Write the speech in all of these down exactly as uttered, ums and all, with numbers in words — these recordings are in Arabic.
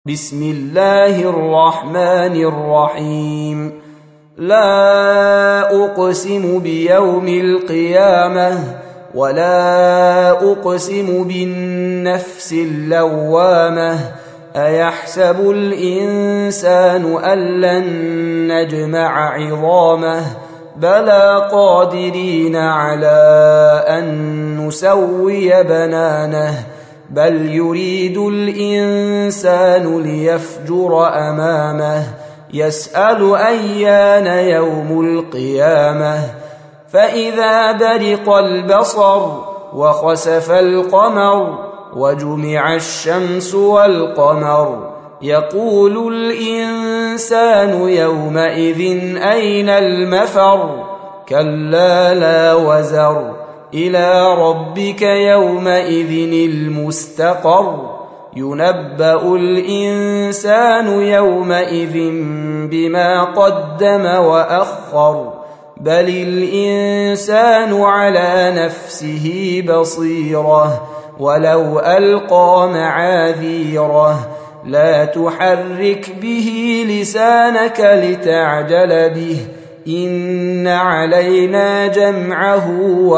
بسم الله الرحمن الرحيم لا أقسم بيوم القيامة ولا أقسم بالنفس اللوامة أيحسب الإنسان أن لن نجمع عظامه بلى قادرين على أن نسوي بنانه بل يريد الإنسان ليفجر أمامه يسأل أيان يوم القيامة فإذا برق البصر وخسف القمر وجمع الشمس والقمر يقول الإنسان يومئذ أين المفر كلا لا وزر إلى ربك يومئذ المستقر ينبأ الإنسان يومئذ بما قدم وأخر بل الإنسان على نفسه بصيرة ولو ألقى معاذيره لا تحرك به لسانك لتعجل به إن علينا جمعه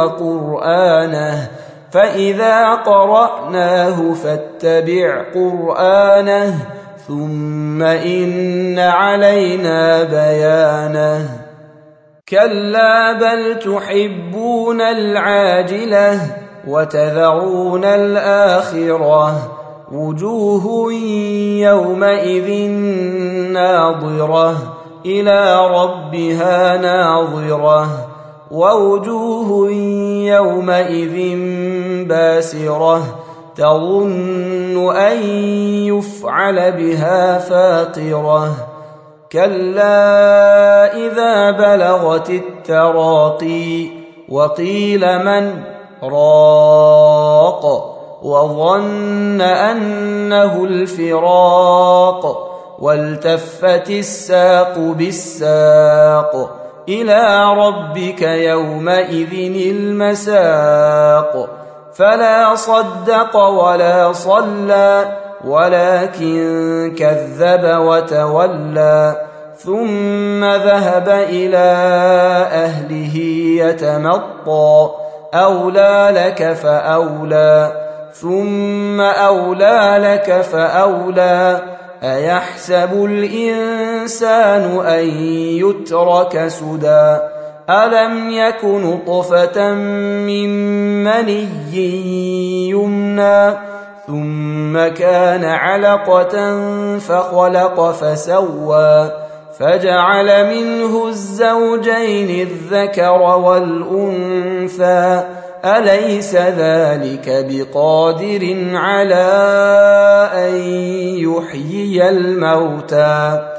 وقرآنه فإذا قرأناه فاتبع قرآنه ثم إن علينا بيانه كلا بل تحبون العاجلة وتذرون الآخرة وجوه يومئذ ناظرة إلى ربها ناظرة ووجوه يومئذ باسرة تظن أن يفعل بها فاقرة كلا إذا بلغت التراقي وقيل من راق وظن أنه الفراق والتفت الساق بالساق إلى ربك يومئذ المساق فلا صدق ولا صلى ولكن كذب وتولى ثم ذهب إلى أهله يتمطى أولى لك فأولى ثم أولى لك فأولى أيحسب الإنسان أن يترك سدى ألم يك نطفة من مني يمنى ثم كان علقة فخلق فسوى فجعل منه الزوجين الذكر والأنثى أليس ذلك بقادر على أن يحيي الموتى